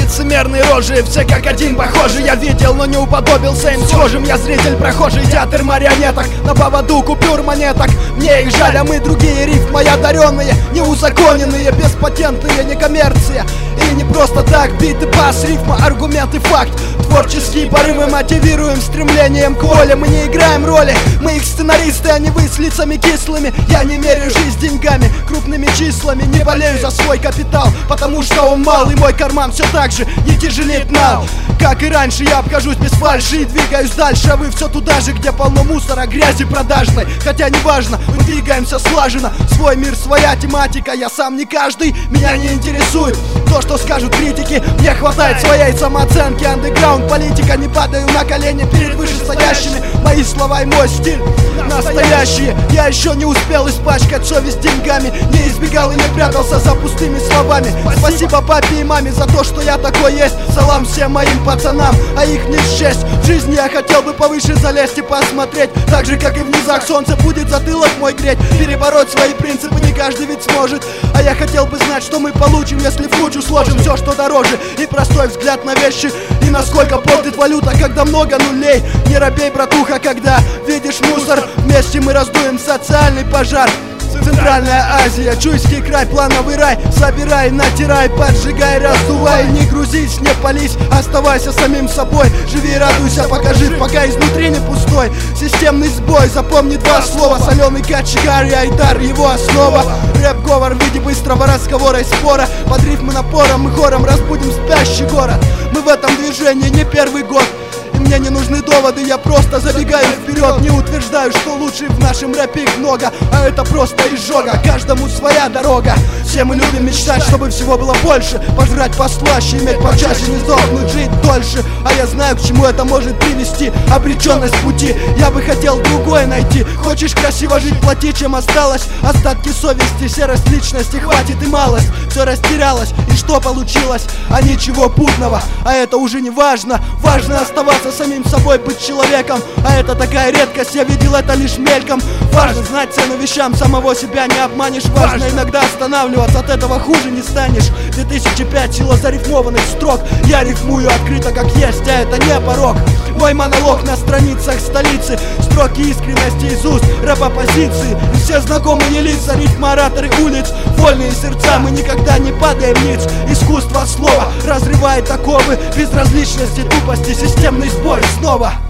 лицемерные рожи, все как один похожи. Я видел, но не уподобился им схожим. Я зритель, прохожий, театр марионеток, на поводу купюр монеток. Мне их жаль, а мы другие, рифмы одаренные, неузаконенные, беспатентные, не коммерция. И не просто так, биты, бас, рифма, аргумент и факт. Творческие порывы мотивируем стремлением к воле. Мы не играем роли, мы их сценаристы, а не вы с лицами кислыми. Я не меряю жизнь деньгами, крупными числами. Не болею за свой капитал, потому что он мал, и мой карман все так же не тяжелеет нал. Как и раньше, я обхожусь без фальши и двигаюсь дальше, а вы все туда же, где полно мусора, грязи продажной. Хотя неважно, мы двигаемся слаженно. Свой мир, своя тематика, я сам не каждый, меня не интересует то, что скажут критики. Мне хватает своей самооценки, андеграунд, политика. Не падаю на колени перед вышестоящими. Мои слова и мой стиль настоящие. Я еще не успел испачкать совесть деньгами, не избегал и не прятался за пустыми словами. Спасибо папе и маме за то, что я такой есть. Салам всем моим пацанам, а их не счесть. В жизни я хотел бы повыше залезть и посмотреть. Так же, как и в низах солнце будет затылок мой греть. Перебороть свои принципы не каждый ведь сможет. А я хотел бы знать, что мы получим, если в кучу сложим все, что дороже. И простой взгляд на вещи, и насколько портит валюта, когда много нулей. Не робей, братуха, когда видишь мусор. Вместе мы раздуем социальный пожар. Центральная Азия, Чуйский край, плановый рай. Собирай, натирай, поджигай, раздувай. Не грузись, не пались, оставайся самим собой. Живи, радуйся, покажи, пока изнутри не пустой. Системный сбой, запомни два слова. Соленый качкар, айтар, его основа. Рэп-говор в виде быстрого разговора и спора. Под рифмы напором мы хором разбудим спящий город. Мы в этом движении не первый год. И мне не нужны доводы, я просто забегаю вперед. Не утверждаю, что лучше в нашем рэпе их много, а это просто изжога, каждому своя дорога. Все мы любим мечтать, чтобы всего было больше. Пожрать послаще, иметь почаще, не сдохнуть, жить дольше. А я знаю, к чему это может привести, обреченность пути. Я бы хотел другое найти. Хочешь красиво жить, плати, чем осталось. Остатки совести, серость личности, хватит и малость. Все растерялось, и что получилось? А ничего путного, а это уже не важно. Важно оставаться самим собой, быть человеком. А это такая редкость, я видел это лишь мельком. Важно знать цену вещам, самого себя не обманешь. Важно иногда останавливаться, от этого хуже не станешь. 2005, сила зарифмованных строк. Я рифмую открыто как есть, а это не порок. Мой монолог на страницах столицы. Строки искренности из уст, рэп-оппозиции. И все знакомые лица, рифмы-ораторы улиц. Вольные сердца, мы никогда не падаем ниц. Искусство слова разрывает оковы безразличности, тупости, системный сбой снова.